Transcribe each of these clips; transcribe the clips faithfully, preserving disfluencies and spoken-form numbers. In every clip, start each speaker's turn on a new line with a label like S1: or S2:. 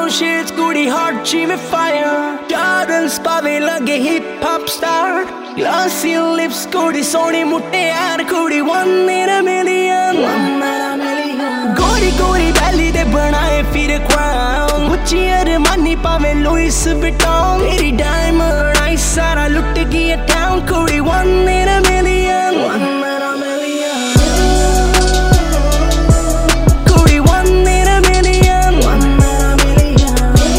S1: round shades, goody heart, she me fire. Gardens pave lage hip hop star. Glassy lips, goody soni mutte yaar, goody one in a million. One in a million. Goody goody belly de banaye fir crown. Gucci Armani pave Louis Vuitton. Teri diamond eyes sara lut giya town, goody one in a million. One in a million. Goody one in a million. One in a million.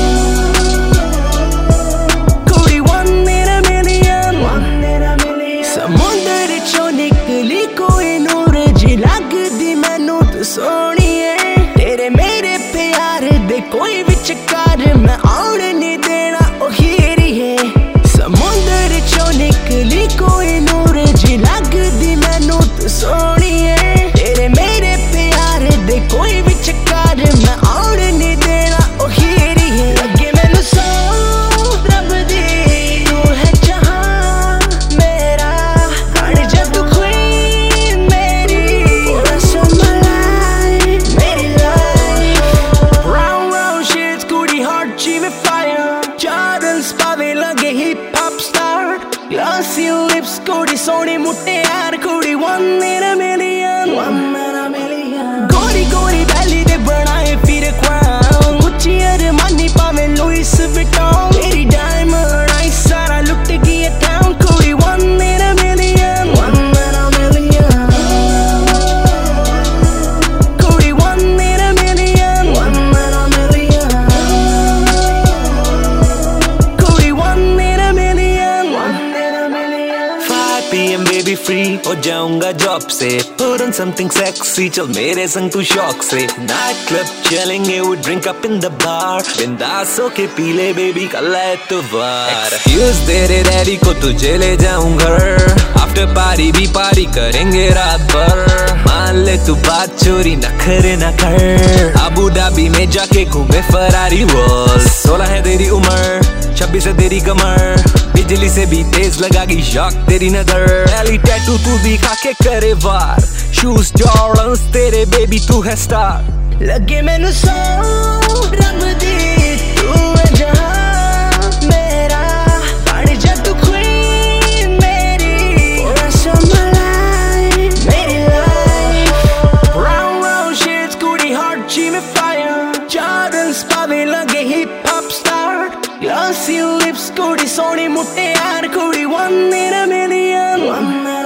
S1: Goody one in a million. One in a million. समुंदर चों निकली कोई नूर जी लगदी मैनू तू सोहणीए तेरे मेरे प्यार दे कोई विचकार मैं आउण नहीं देना ओ हीरी है समुंदर चों निकली कोई नूर जी लगदी मैनू तू सोहणीए तेरे मेरे प्यार दे कोई विचकार मैं आउण नहीं देना ओ हीरी है लगे मैनू सौ रब दी तू है जहां मेरा हर जब queen मेरी for the rest of my life मेरी life round round shades goody heart she me fire Jordans pave lage hip hop star glassy lips goody soni mutte yaar goody one in a million one in a million goody goody belly de banaye fir crown Gucci Armani pave Louis Vuitton teri diamond eyes sara lut giya town goody one in a million one in a million goody one in a million one in a million goody one in a million one in a million five p m baby free हो जाऊंगा job से put on something sexy चल मेरे संग तू शौक से night club चलेंगे वो drink up in the bar बिंदास होके पी ले बेबी कल है इतवार एक्सक्यूज तेरे डैडी को तुझे ले जाऊं घर आफ्टर पार्टी भी पार्टी करेंगे रात भर मान ले तू बात चोरी नखरे न कर अबू धाबी में जाके घूमे फरारी वर्ल्ड सोलह है तेरी उम्र छब्बीस है तेरी कमर बिजली से भी तेज लगागी शॉक तेरी नजर पहली टैटू तू दिखा के करे वार शूज जॉर्डन्स तेरे बेबी तू है स्टार लगे मैनू सौ रब दी तू है जहां मेरा बन जा तू queen मेरी for the rest of my life मेरी life round round shades goody heart she me fire Jordans pave lage hip hop star glassy lips goody soni mutte yaar goody one in a million one in a